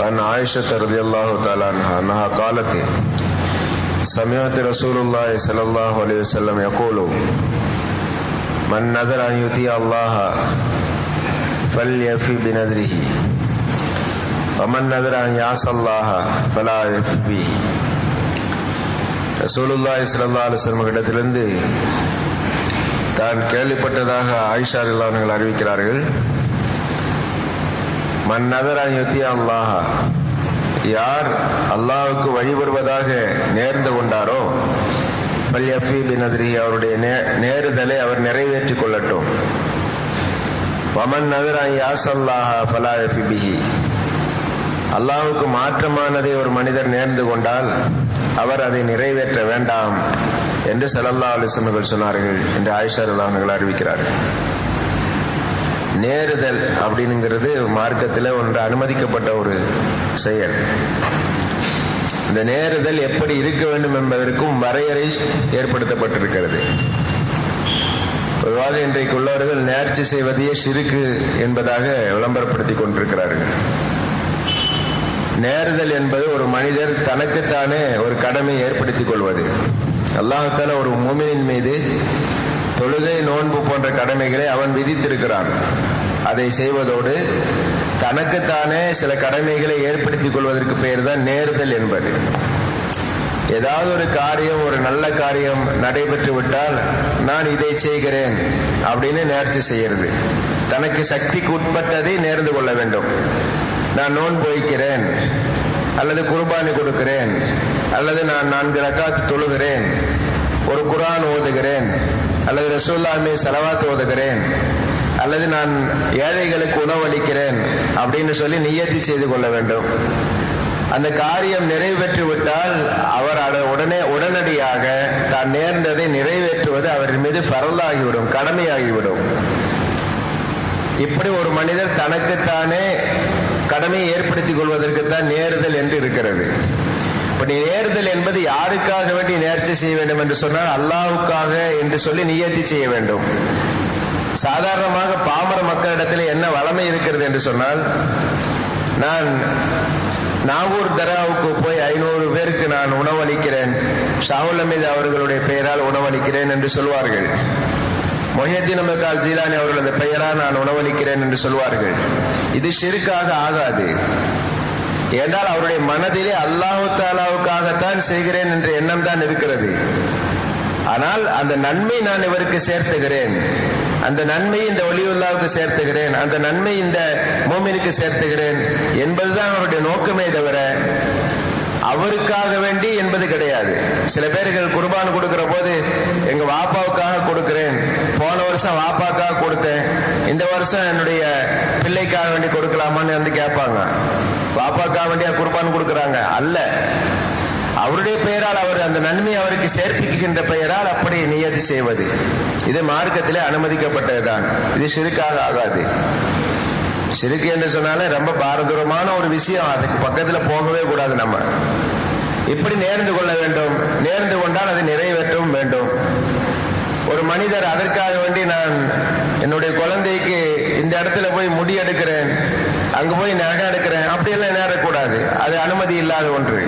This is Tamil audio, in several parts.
عن عائشة رضي الله تعالى عنها أنها قالت سمعت رسول الله صلى الله عليه وسلم يقول من نذر أن يطيع الله فليفي بنذره ومن نذر أن يعصى الله فلا يفي به. ரசூலுல்லாஹி ஸல்லல்லாஹு அலைஹி வஸல்லம் இடத்திலிருந்து தான் கேள்விப்பட்டதாக ஆயிஷா ரலியல்லாஹு அன்ஹா அறிவிக்கிறார்கள். மன் நதர அன் யுதிஅ அல்லாஹ், யார் அல்லாஹ்வுக்கு வழிபடுவதாக நேர்ந்து கொண்டாரோ ஃபல்யஃபி பினத்ரிஹி, அவருடைய நேருதலை அவர் நிறைவேற்றிக் கொள்ளட்டும். வமன் நதர அன் யாஸல்லாஹ ஃபலா யஃபி பிஹி, அல்லாஹ்வுக்கு மாற்றமானதை ஒரு மனிதர் நேர்ந்து கொண்டால் அவர் அதை நிறைவேற்ற வேண்டாம் என்று ஸல்லல்லாஹு அலைஹி வஸல்லம் சொன்னார்கள் என்று ஆயிஷா ரலியல்லாஹு அன்ஹா அறிவிக்கிறார்கள். நேருதல் அப்படிங்கிறது மார்க்கத்தில் ஒன்று அனுமதிக்கப்பட்ட ஒரு செயல். இந்த நேருதல் எப்படி இருக்க வேண்டும் என்பதற்கும் வரையறை ஏற்படுத்தப்பட்டிருக்கிறது. பொதுவாக இன்றைக்கு உள்ளவர்கள் நேர்ச்சி செய்வதையே ஷிர்க் என்பதாக விளம்பரப்படுத்திக் கொண்டிருக்கிறார்கள். நேருதல் என்பது ஒரு மனிதர் தனக்குத்தானே ஒரு கடமையை ஏற்படுத்திக் கொள்வது. அல்லாஹ் தஆலா ஒரு முஃமினின் மீது தொழுகை, நோன்பு போன்ற கடமைகளை அவன் விதித்திருக்கிறான். அதை செய்வதோடு தனக்குத்தானே சில கடமைகளை ஏற்படுத்திக் கொள்வதற்கு பெயர் தான் நேருதல் என்பது. ஏதாவது ஒரு காரியம், ஒரு நல்ல காரியம் நடைபெற்று விட்டால் நான் இதை செய்கிறேன் அப்படின்னு நேர்ச்சி செய்கிறது. தனக்கு சக்திக்கு உட்பட்டதை நேர்ந்து கொள்ள வேண்டும். நான் நோன்பு வைக்கிறேன், அல்லது குர்பானி கொடுக்கிறேன், அல்லது நான் 4 ரக்காத் தொழுகிறேன், ஒரு குர்ஆன் ஓதுகிறேன், அல்லது ரசூலுல்லாஹ் மீது ஸலவாத் ஓதுகிறேன், அல்லது நான் ஏழைகளுக்கு உணவளிக்கிறேன் அப்படின்னு சொல்லி நியத்தி செய்து கொள்ள வேண்டும். அந்த காரியம் நிறைவேற்றி விட்டால் அவர் உடனடியாக தான் நேர்ந்ததை நிறைவேற்றுவது அவரின் மீது ஃபர்லாகிவிடும், கடமையாகிவிடும். இப்படி ஒரு மனிதர் தனக்குத்தானே கடமையை ஏற்படுத்திக் கொள்வதற்குத்தான் நேருதல் என்று இருக்கிறது. இப்படி நேருதல் என்பது யாருக்காக வேண்டி நேர்ச்சி செய்ய வேண்டும் என்று சொன்னால் அல்லாஹ்வுக்காக என்று சொல்லி நியத்தி செய்ய வேண்டும். சாதாரணமாக பாமர மக்களிடத்தில் என்ன வளமை இருக்கிறது என்று சொன்னால், நான் நாகூர் தர்காவுக்கு போய் 500 பேருக்கு நான் உணவளிக்கிறேன், ஷாவுல் ஹமீது அவர்களுடைய பெயரால் உணவளிக்கிறேன் என்று சொல்வார்கள். முஹியத்தீன் அப்துல் ஜீலானி அவர்களது பெயரால் நான் உணவளிக்கிறேன் என்று சொல்வார்கள். இது ஷிர்காக ஆகாது. ஏனென்றால் அவருடைய மனதிலே அல்லாஹ் தஆலாவுக்காகத்தான் செய்கிறேன் என்ற எண்ணம் தான் இருக்கிறது. ஆனால் அந்த நன்மை நான் இவருக்கு சேர்த்துகிறேன், அந்த நன்மை இந்த வலியுல்லாவுக்கு சேர்த்துகிறேன், அந்த நன்மை இந்த மூமினுக்கு சேர்த்துகிறேன் என்பதுதான் அவருடைய நோக்கமே தவிர அவருக்காக வேண்டி என்பது கிடையாது. சில பேர்கள் குர்பான் கொடுக்கிற போது எங்க வாப்பாவுக்காக கொடுக்கிறேன், போன வருஷம் வாப்பாக்காக கொடுத்தேன், இந்த வருஷம் என்னுடைய பிள்ளைக்காக வேண்டி கொடுக்கலாமான்னு வந்து கேட்பாங்க. வாப்பாக்காக வேண்டியா குர்பான் கொடுக்கறாங்க? அல்ல, அவருடைய பெயரால் அவர் அந்த நன்மை அவருக்கு சேர்ப்பிக்கின்ற பெயரால் அப்படி நியதி செய்வது இது மார்க்கத்திலே அனுமதிக்கப்பட்டதுதான். இது ஷிர்காக ஆகாது. ஷிர்க் என்று சொன்னாலே ரொம்ப பாரதூரமான ஒரு விஷயம், அதுக்கு பக்கத்துல போகவே கூடாது. நம்ம இப்படி நேர்ந்து கொள்ள வேண்டும். நேர்ந்து கொண்டால் அதை நிறைவேற்றவும் வேண்டும். ஒரு மனிதர் அதற்காக வேண்டி நான் என்னுடைய குழந்தைக்கு இந்த இடத்துல போய் முடி எடுக்கிறேன், அங்க போய் நகை எடுக்கிறேன், அப்படியெல்லாம் நேரக்கூடாது. அது அனுமதி இல்லாத ஒன்று.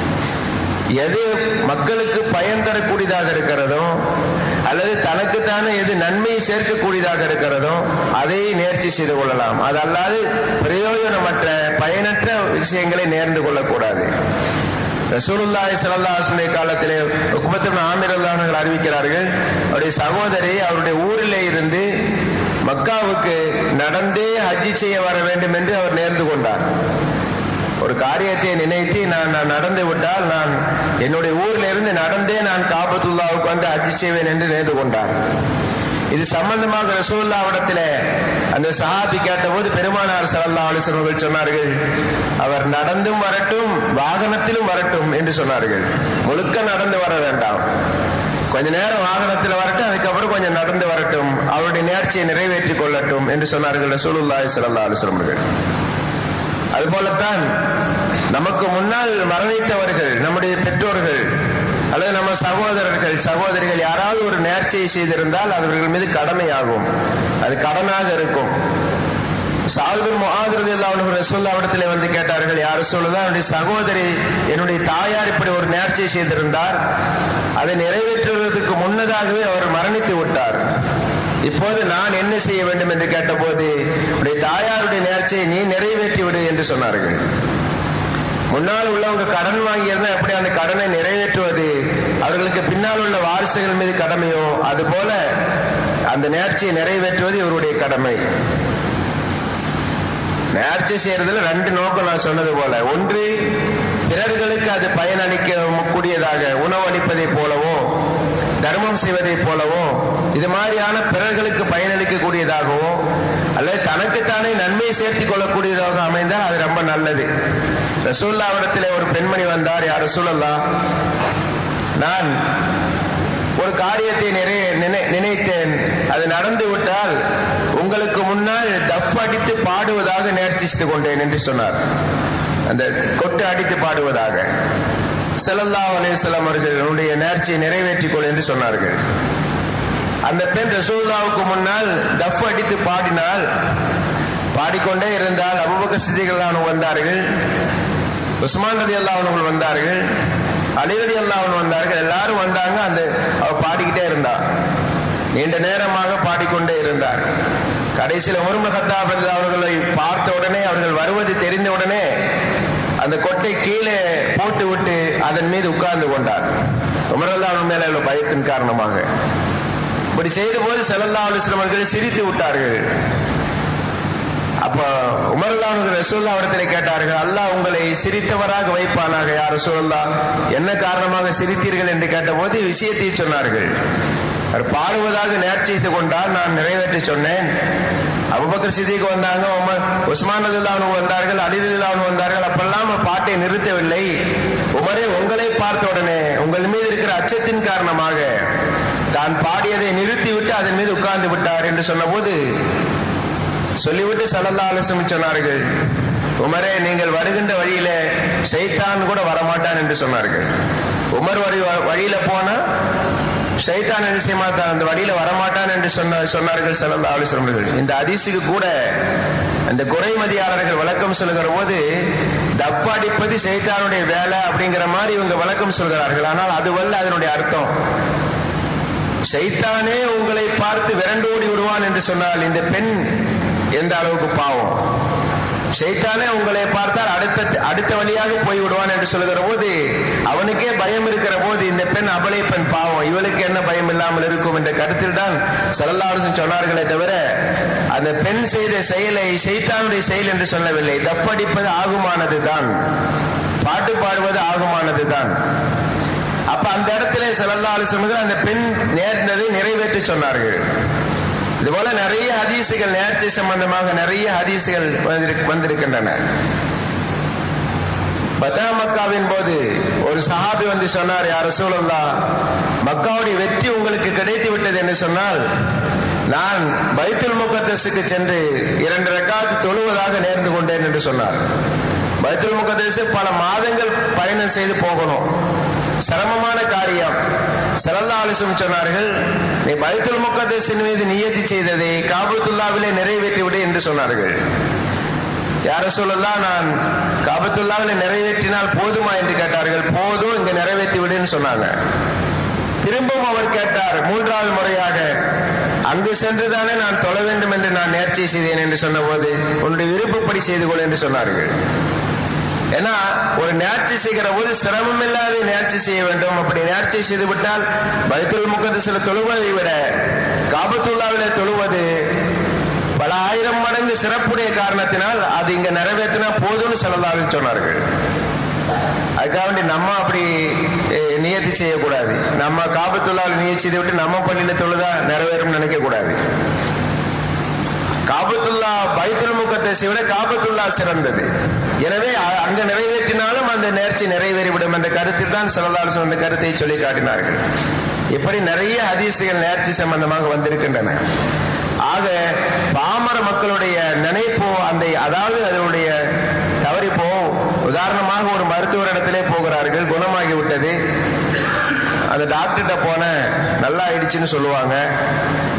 எது மக்களுக்கு பயன் தரக்கூடியதாக இருக்கிறதோ அல்லது தனக்குத்தானே எது நன்மையை சேர்க்கக்கூடியதாக இருக்கிறதோ அதை நேர்ச்சி செய்து கொள்ளலாம். அது அல்லாது பிரயோஜனமற்ற பயனற்ற விஷயங்களை நேர்ந்து கொள்ளக்கூடாது. ரசூலுல்லாஹி ஸல்லல்லாஹு அலைஹி வஸல்லம் காலத்திலே உக்பத் இப்னு ஆமிர் ரலியல்லாஹு அன்ஹு அறிவிக்கிறார்கள், அவருடைய சகோதரி அவருடைய ஊரிலே இருந்து மக்காவுக்கு நடந்தே ஹஜ் செய்ய வர வேண்டும் என்று அவர் நேர்ந்து கொண்டார். ஒரு காரியத்தை நினைத்து நான் நடந்து விட்டால் நான் என்னுடைய ஊரில் இருந்து நடந்தே நான் காபத்துல்லாவுக்கு வந்து ஹஜ் செய்வேன் என்று நேர்ந்து கொண்டார். இது சம்பந்தமாக ரசூலுல்லாஹ்விடத்திலே அந்த சஹாபி கேட்டபோது பெருமானார் ஸல்லல்லாஹு அலைஹி வஸல்லம் சொன்னார்கள், அவர் நடந்தும் வரட்டும் வாகனத்திலும் வரட்டும் என்று சொன்னார்கள். முழுக்க நடந்து வர வேண்டாம், கொஞ்ச நேரம் வாகனத்தில் வரட்டும், அதுக்கப்புறம் கொஞ்சம் நடந்து வரட்டும், அவருடைய நேர்ச்சியை நிறைவேற்றிக் கொள்ளட்டும் என்று சொன்னார்கள் ரசூலுல்லாஹி ஸல்லல்லாஹு அலைஹி வஸல்லம். அதுபோலத்தான் நமக்கு முன்னால் மரணித்தவர்கள், நம்முடைய பெற்றோர்கள் அல்லது நம்ம சகோதரர்கள் சகோதரிகள் யாராவது ஒரு நேர்ச்சியை செய்திருந்தால் அவர்கள் மீது கடமையாகும், அது கடனாக இருக்கும். சஅத் பின் முஆத் ரலியல்லாஹு அன்ஹு ரசூலுல்லாஹ்விடத்திலே வந்து கேட்டார்கள், யா ரசூலல்லாஹ், என்னுடைய சகோதரி என்னுடைய தாயார் இப்படி ஒரு நேர்ச்சை செய்திருந்தார், அதை நிறைவேற்றுவதற்கு முன்னதாகவே அவர் மரணித்து விட்டார், இப்போது நான் என்ன செய்ய வேண்டும் என்று கேட்டபோது, உடைய தாயாருடைய நேர்ச்சையை நீ நிறைவேற்றி விடு என்று சொன்னார்கள். முன்னால் உள்ளவங்க கடன் வாங்கியிருந்தா எப்படி அந்த கடனை நிறைவேற்றுவது அவர்களுக்கு பின்னால் உள்ள வாரிசுகள் மீது கடமையோ அதுபோல அந்த நேர்ச்சியை நிறைவேற்றுவது இவருடைய கடமை. நேர்ச்சி செய்யறதுல ரெண்டு நோக்கம் நான் சொன்னது போல, ஒன்று பிறர்களுக்கு அது பயனளிக்க கூடியதாக உணவளிப்பதை போலவோ தர்மம் செய்வதை போலவோ இது மாதிரியான பிறர்களுக்கு பயனளிக்க கூடியதாகவோ அல்லது தனக்குத்தானே நன்மை சேர்த்துக் கொள்ளக்கூடியதாக அமைந்தால் அது ரொம்ப நல்லது. ரசூலுல்லாஹ்விடத்திலே ஒரு பெண்மணி வந்தார், யா ரசூலல்லாஹ், நான் ஒரு காரியத்தை நினைத்தேன், அது நடந்து விட்டால் உங்களுக்கு முன்னால் தஃப் அடித்து பாடுவதாக நேர்ச்சி செய்து கொண்டேன் என்று சொன்னார். அந்த கொட்டு அடித்து பாடுவதாக. ஸல்லல்லாஹு அலைஹி வஸல்லம் அவர்களுடைய நேர்ச்சியை நிறைவேற்றிக் கொள் என்று சொன்னார்கள். அந்த பெண் ரசூலுல்லாஹ்வுக்கு முன்னால் தஃப் அடித்து பாடினால், பாடிக்கொண்டே இருந்தால் அபூபக்கர் சித்திக் ரலியல்லாஹு வந்தார்கள், உஸ்மான் ரலியல்லாஹு அன்ஹு வந்தார்கள், அலி ரலியல்லாஹு அன்ஹு வந்தார்கள், எல்லாரும் வந்தாங்க. அந்த அவ பாடிக்கிட்டே இருந்தார், நீண்ட நேரமாக பாடிக்கொண்டே இருந்தார். கடைசியில் உமர் இப்னு கத்தாப் அவர்களை பார்த்த உடனே, அவர்கள் வருவது தெரிந்த உடனே அந்த கொட்டை கீழே போட்டு விட்டு அதன் மீது உட்கார்ந்து கொண்டார். உமர் ரலியல்லாஹு அன்ஹு மேல உள்ள பயத்தின் காரணமாக. இப்படி செய்த போது ஸல்லல்லாஹு அலைஹி வஸல்லம் அவர்கள் சிரித்து விட்டார்கள். அப்ப உமர் ரலியல்லாஹு அன்ஹு ரசூலுல்லாஹ் அவர்களை கேட்டார்கள், அல்லாஹ் உங்களை சிரித்தவராக வைப்பானாக யா ரசூலுல்லாஹ், என்ன காரணமாக சிரித்தீர்கள் என்று கேட்டபோது விஷயத்தை சொன்னார்கள். அவர் பாடுவதாக நேர்ச்சி செய்து கொண்டால் நான் நிறைவேற்றி சொன்னேன். அபூபக்கர் சித்திக் வந்தாங்க, உஸ்மான் ரலியல்லாஹு அன்ஹு வந்தார்கள், அலி ரலியல்லாஹு அன்ஹு வந்தார்கள். அப்பெல்லாம் பாட்டை நிறுத்தவில்லை. உமரே, உங்களை பார்த்த உடனே உங்கள் மீது இருக்கிற அச்சத்தின் காரணமாக தான் பாடியதை நிறுத்திவிட்டு அதன் மீது உட்கார்ந்து விட்டார் என்று சொன்னபோது சொல்லிவிட்டு ஸல்லல்லாஹு அலைஹி வஸல்லம் சொன்னார்கள், உமரே, நீங்கள் வருகின்ற வழியில ஷைத்தான் கூட வரமாட்டான் என்று சொன்னார்கள். உமர் வழியில போனா ஷைத்தான் என்ன செய்ய மாட்டான், அந்த வழியில வரமாட்டான் என்று சொன்னார்கள் ஸல்லல்லாஹு அலைஹி வஸல்லம். இந்த ஹதீஸுக்கு கூட அந்த குறைமதியாளர்கள் விளக்கம் சொல்லுகிற போது தப்பு அடிப்பது ஷைத்தானுடைய வேலை அப்படிங்கிற மாதிரி இவங்க விளக்கம் சொல்கிறார்கள். ஆனால் அதுவல்ல அதனுடைய அர்த்தம். ஷைத்தானே உங்களை பார்த்து விரண்டோடி விடுவான் என்று சொன்னால் இந்த பெண் எந்த அளவுக்கு பாவம். ஷைத்தானே உங்களை பார்த்தால் அடுத்த வழியாக போய் விடுவான் என்று சொல்லுகிற போது அவனுக்கே பயம் இருக்கிற போது இந்த பெண் அபலை பெண் பாவம், இவளுக்கு என்ன பயம் இல்லாமல் இருக்கும் என்ற கருத்தில் தான் ஸல்லல்லாஹு அலைஹி வஸல்லம் சொன்னார்களே தவிர அந்த பெண் செய்த செயலை ஷைத்தானுடைய செயல் என்று சொல்லவில்லை. தப்படிப்பது ஆகுமானது தான், பாட்டு பாடுவது ஆகுமானது தான். அப்ப அந்த இடத்துல ஸல்லல்லாஹு அலைஹி வஸல்லம் அந்த பெண் நேர்ந்ததை நிறைவேற்றி சொன்னார்கள். இதுபோல நிறைய ஹதீசுகள் நேர்ச்சி சம்பந்தமாக நிறைய ஹதீசுகள் வந்திருக்கின்றன. பத்னா மக்காவின் போது ஒரு சஹாபி வந்து சொன்னார், யா ரசூலல்லாஹ், மக்காவுடைய வெற்றி உங்களுக்கு கிடைத்து விட்டது என்று சொன்னால் நான் பைத்துல் முகத்தஸுக்கு சென்று 2 ரக்காத் தொழுவதாக நேர்ந்து கொண்டேன் என்று சொன்னார். பைத்துல் முகத்தஸ் பல மாதங்கள் பயணம் செய்து போகணும், சிரமமான காரியம். ஸல்லல்லாஹு அலைஹி வஸல்லம் சொன்னார்கள், நீ பைத்துல் முகத்தஸின் மீது நியதி செய்ததை காபத்துல்லாவிலே நிறைவேற்றி விடு என்று சொன்னார்கள். யா ரசூலல்லாஹ், நான் காபத்துல்லாவிலே நிறைவேற்றினால் போதுமா என்று கேட்டார்கள். போதும், இங்க நிறைவேற்றி விடுன்னு சொன்னாங்க. திரும்பவும் அவர் கேட்டார் 3வது முறையாக, அங்கு சென்றுதானே நான் தொழ வேண்டும் என்று நான் நேர்ச்சி செய்தேன் என்று சொன்னபோது உன்னுடைய விருப்பப்படி செய்து கொள் என்று சொன்னார்கள். ஏன்னா ஒரு நேர்ச்சி செய்கிற போது சிரமம் இல்லாத நேர்ச்சி செய்ய வேண்டும். அப்படி நேர்ச்சி செய்து விட்டால் பைத்துல் முகத்தஸில் தொழுவதை விட காபத்துல்லாவிலே தொழுவது பல ஆயிரம் மடங்கு சிறப்புடைய காரணத்தினால் அது இங்க நிறைவேற்றினா போதும்னு ஸல்லல்லாஹு அலைஹி சொன்னார்கள். அதுக்காக வேண்டி நம்ம அப்படி நியதி செய்யக்கூடாது. நம்ம காபத்துல்லாவில் நியதி செய்து விட்டு நம்ம பள்ளியில தொழுதா நிறைவேறும் நினைக்க கூடாது. காபத்துல்லா பைத்துல் முகத்தஸை விட காபத்துல்லா சிறந்தது. எனவே அங்க நிறைவேற்றினாலும் அந்த நேர்ச்சி நிறைவேறிவிடும் என்ற கருத்தில் தான் ஸல்லல்லாஹு அலைஹி வஸல்லம் கருத்தை சொல்லி காட்டினார்கள். இப்படி நிறைய ஹதீசுகள் நேர்ச்சி சம்பந்தமாக வந்திருக்கின்றன. ஆக பாமர மக்களுடைய நினைப்போ அதாவது அதனுடைய தவறிப்போ, உதாரணமாக ஒரு மருத்துவர் இடத்திலே போகிறார்கள், குணமாகி விட்டது, அந்த டாக்டர்கிட்ட போன நல்லா ஆயிடுச்சுன்னு சொல்லுவாங்க.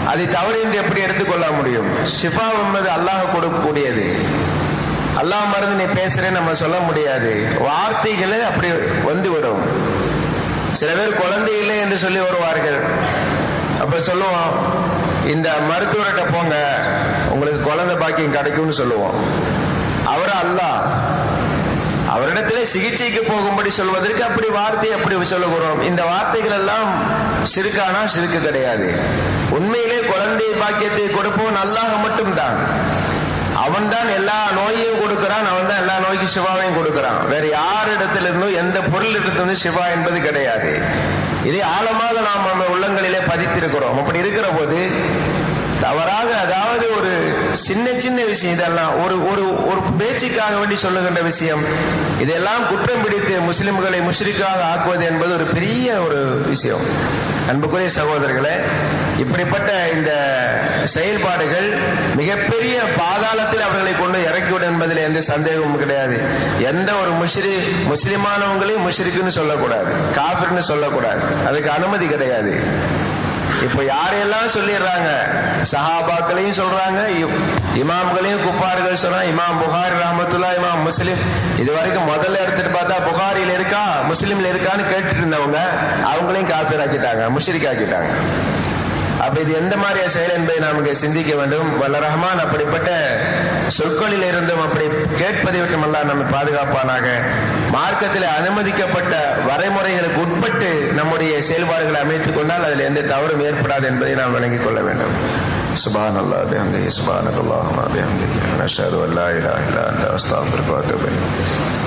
அதை தவறு என்று எப்படி எடுத்துக்கொள்ள முடியும்? ஷிஃபா என்பது அல்லாஹ் கொடுக்கக்கூடியது. அல்லாஹ் மறந்து நீ பேசுறேன்னு நம்ம சொல்ல முடியாது. வார்த்தைகளே அப்படி வந்து விடும். சில பேர் குழந்தை இல்லை என்று சொல்லி வருவார்கள். அப்ப சொல்லுவோம், இந்த மருத்துவர்கிட்ட போங்க, உங்களுக்கு குழந்தை பாக்கியம் கிடைக்கும்னு சொல்லுவோம். அவர் அல்லாஹ், அவரிடத்திலே சிகிச்சைக்கு போகும்படி சொல்வதற்கு அப்படி வார்த்தையை அப்படி சொல்லுகிறோம். இந்த வார்த்தைகள் எல்லாம் சிறுக்கானா? சிறுக்கு கிடையாது. உண்மையிலே குழந்தை பாக்கியத்தை கொடுப்பவன் அல்லாஹ் மட்டும்தான். அவன் தான் எல்லா நோயையும் கொடுக்கிறான். அவன் தான் எல்லா நோய்க்கு சிவாவையும் கொடுக்கிறான். வேற யாரிடத்திலிருந்தும் எந்த பொருளிடத்திலிருந்து சிவா என்பது கிடையாது. இதை ஆழமாக நாம் நம்ம உள்ளங்களிலே பதித்திருக்கிறோம். அப்படி இருக்கிற போது தவறாக, அதாவது ஒரு சின்ன சின்ன விஷயம், இதெல்லாம் ஒரு ஒரு ஒரு பேச்சுக்காக வேண்டி சொல்லுகின்ற விஷயம், இதெல்லாம் குற்றம் பிடித்து முஸ்லிம்களை முஷ்ரிக்காக ஆக்குவது என்பது ஒரு பெரிய ஒரு விஷயம். அன்புக்குரிய சகோதரர்களே, இப்படிப்பட்ட இந்த செயல்பாடுகள் மிகப்பெரிய பாதாளத்தில் அவர்களை கொண்டு இறக்கிவிடும் என்பதில் எந்த சந்தேகமும் கிடையாது. எந்த ஒரு முஸ்லிமானவங்களையும் முஷ்ரிக்குன்னு சொல்லக்கூடாது, காஃபிர்னு சொல்லக்கூடாது. அதுக்கு அனுமதி கிடையாது. இப்ப யாரையெல்லாம் சொல்லிடுறாங்க, சஹாபாக்களையும் சொல்றாங்க, இமாம்களையும் குப்பார்கள் சொல்றாங்க. இமாம் புகாரி ரஹ்மத்துல்லாஹி, இமாம் முஸ்லிம், இது வரைக்கும் முதல்ல எடுத்துட்டு பார்த்தா புகாரில இருக்கா முஸ்லிம்ல இருக்கான்னு கேட்டுட்டு இருந்தவங்க அவங்களையும் காஃபிர் ஆக்கிட்டாங்க, முஷ்ரிக் ஆக்கிட்டாங்க. அப்ப இது எந்த மாதிரியா செயல் என்பதை நமக்கு சிந்திக்க வேண்டும். வல்ல ரஹ்மான் அப்படிப்பட்ட சொற்களில் இருந்தும் அப்படி கேட்பதை விட்டும் அல்லாஹ் நம்மை பாதுகாப்பானாக. மார்க்கத்தில் அனுமதிக்கப்பட்ட வரைமுறைகளுக்கு உட்பட்டு நம்முடைய செயல்பாடுகளை அமைத்துக் கொண்டால் அதில் எந்த தவறும் ஏற்படாது என்பதை நாம் விளங்கிக் கொள்ள வேண்டும். சுப்ஹானல்லாஹ் பிஹம்திஹி சுப்ஹானல்லாஹி வ பிஹம்திஹி நஷ்ஹது அன் லா இலாஹா இல்லா அன்த அஸ்தக்ஃபிருக வ அத்தூபு இலைக்.